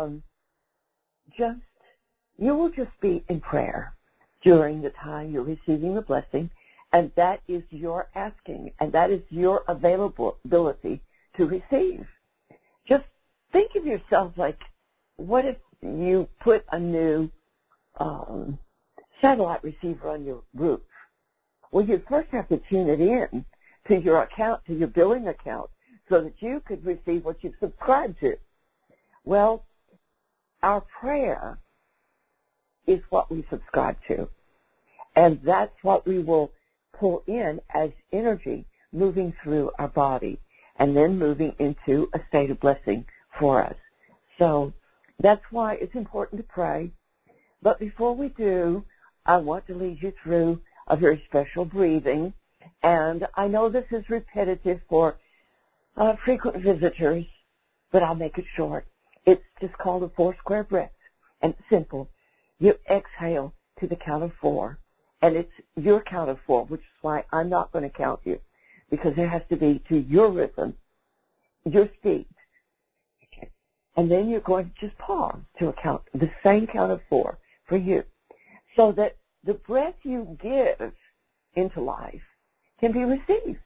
you will just be in prayer during the time you're receiving the blessing, and that is your asking, and that is your availability to receive. Just think of yourself like, what if you put a new satellite receiver on your roof? Well, you first have to tune it in to your account, to your billing account, so that you could receive what you've subscribed to. Well, our prayer is what we subscribe to, and that's what we will pull in as energy moving through our body and then moving into a state of blessing for us. So that's why it's important to pray. But before we do, I want to lead you through a very special breathing. And I know this is repetitive for frequent visitors, but I'll make it short. It's just called a 4 square breath, and it's simple. You exhale to the count of 4, and it's your count of 4, which is why I'm not going to count you, because it has to be to your rhythm, your speed. Okay. And then you're going to just pause to account the same count of 4 for you, so that the breath you give into life can be received.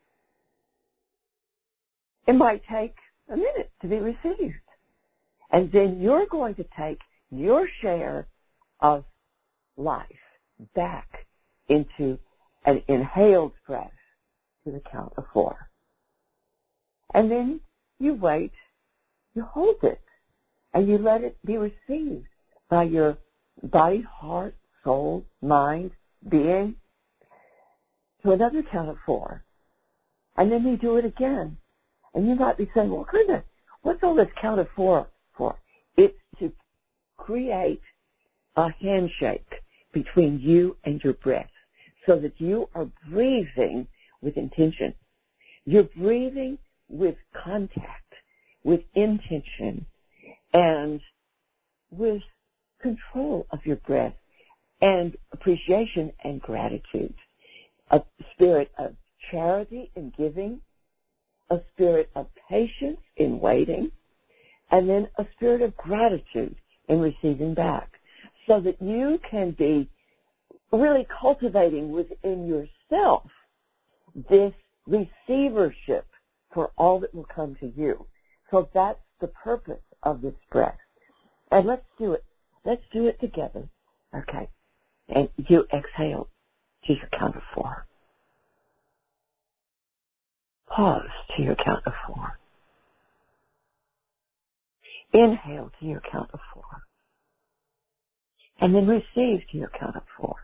It might take a minute to be received. And then you're going to take your share of life back into an inhaled breath to the count of 4. And then you wait, you hold it, and you let it be received by your body, heart, soul, mind, being, to another count of 4. And then you do it again. And you might be saying, well, goodness, what's all this count of 4 for? It's to create a handshake between you and your breath, so that you are breathing with intention. You're breathing with contact, with intention, and with control of your breath, and appreciation and gratitude. A spirit of charity in giving, a spirit of patience in waiting, and then a spirit of gratitude in receiving back, so that you can be really cultivating within yourself this receivership for all that will come to you. So that's the purpose of this breath. And let's do it. Let's do it together. Okay. And you exhale to your count of 4. Pause to your count of 4. Inhale to your count of 4. And then receive to your count of 4.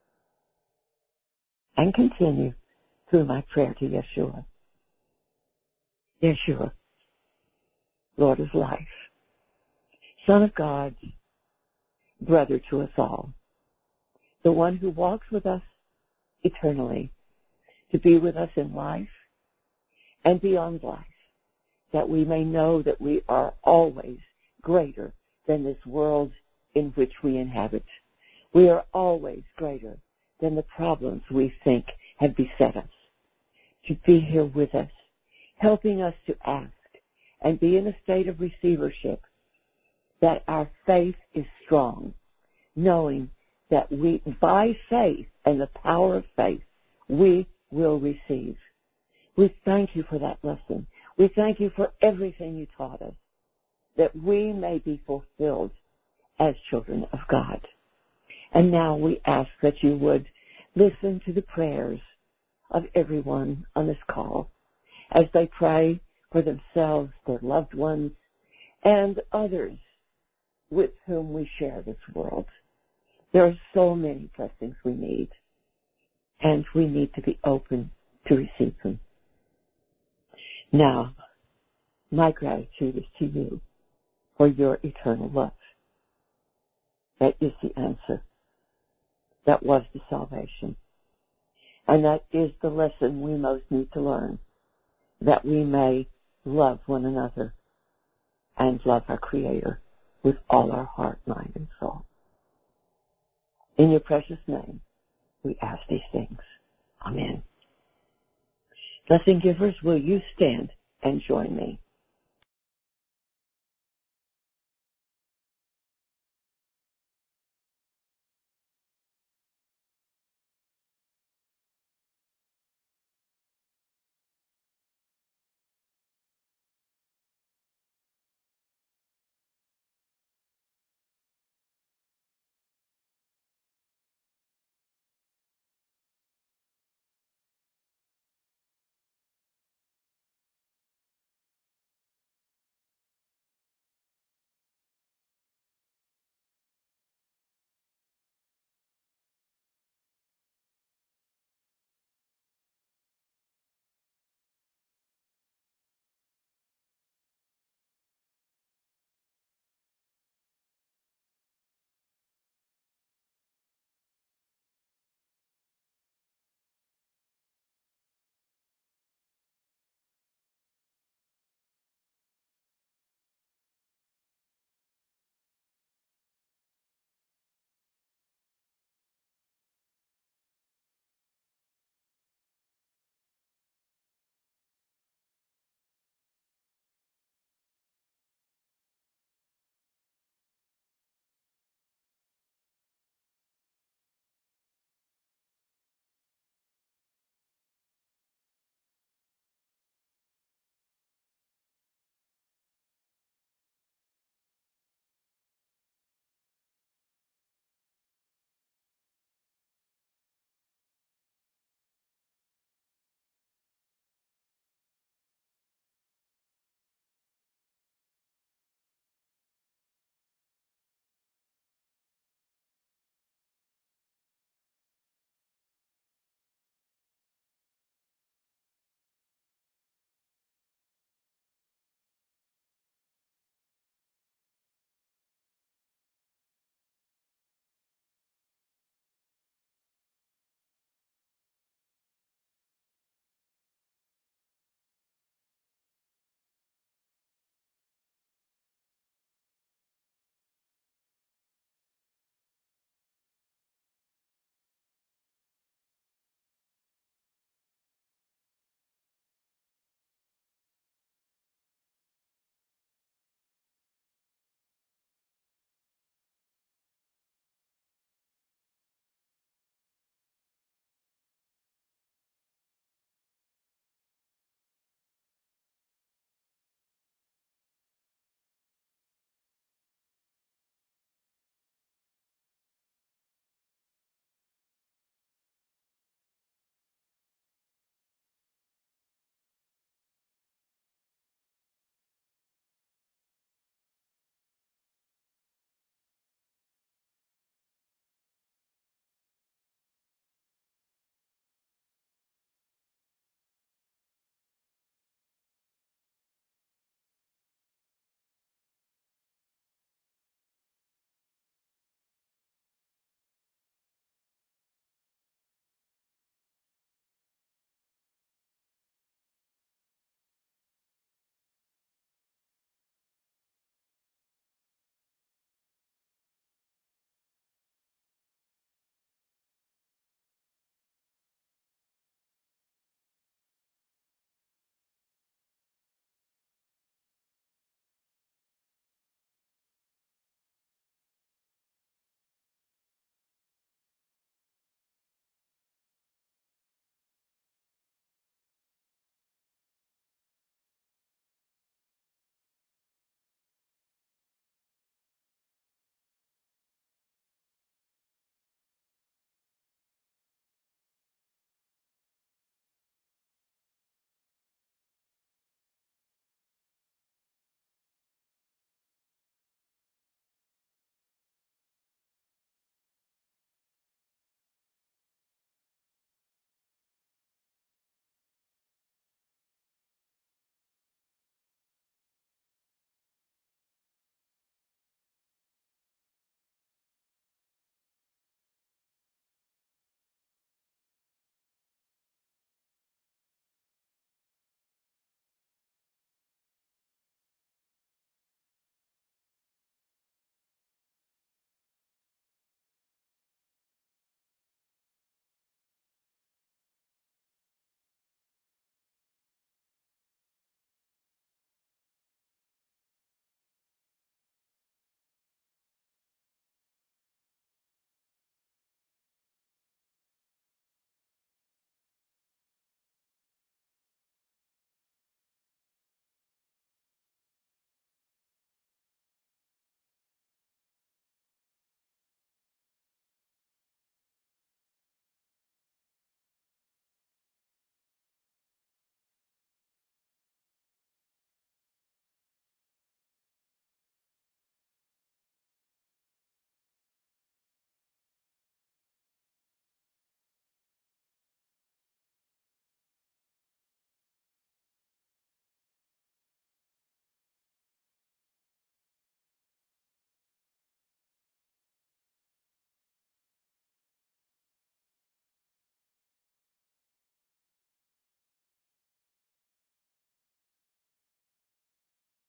And continue through my prayer to Yeshua. Yeshua, Lord of life, Son of God, brother to us all, the one who walks with us eternally, to be with us in life and beyond life, that we may know that we are always greater than this world in which we inhabit. We are always greater than the problems we think have beset us. To be here with us, helping us to ask and be in a state of receivership, that our faith is strong, knowing that we, by faith and the power of faith, we will receive. We thank you for that lesson. We thank you for everything you taught us, that we may be fulfilled as children of God. And now we ask that you would listen to the prayers of everyone on this call as they pray for themselves, their loved ones, and others with whom we share this world. There are so many blessings we need, and we need to be open to receive them. Now, my gratitude is to you, for your eternal love. That is the answer. That was the salvation. And that is the lesson we most need to learn, that we may love one another and love our Creator with all our heart, mind, and soul. In your precious name, we ask these things. Amen. Blessing givers, will you stand and join me?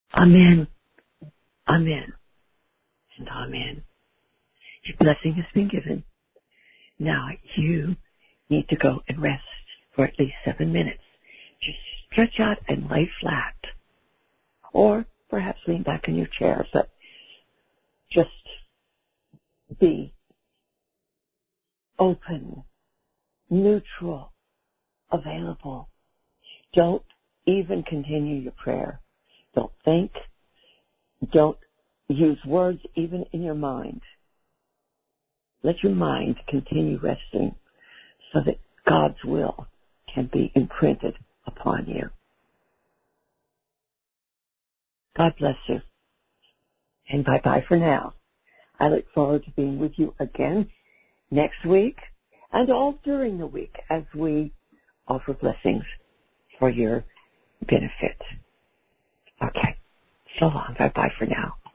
Amen. Amen. And amen. Your blessing has been given. Now you need to go and rest for at least 7 minutes. Just stretch out and lay flat. Or perhaps lean back in your chair, but just be open, neutral, available. Don't even continue your prayer. Don't think. Don't use words even in your mind. Let your mind continue resting so that God's will can be imprinted upon you. God bless you. And bye-bye for now. I look forward to being with you again next week and all during the week as we offer blessings for your benefit. Okay. So long. Bye-bye for now.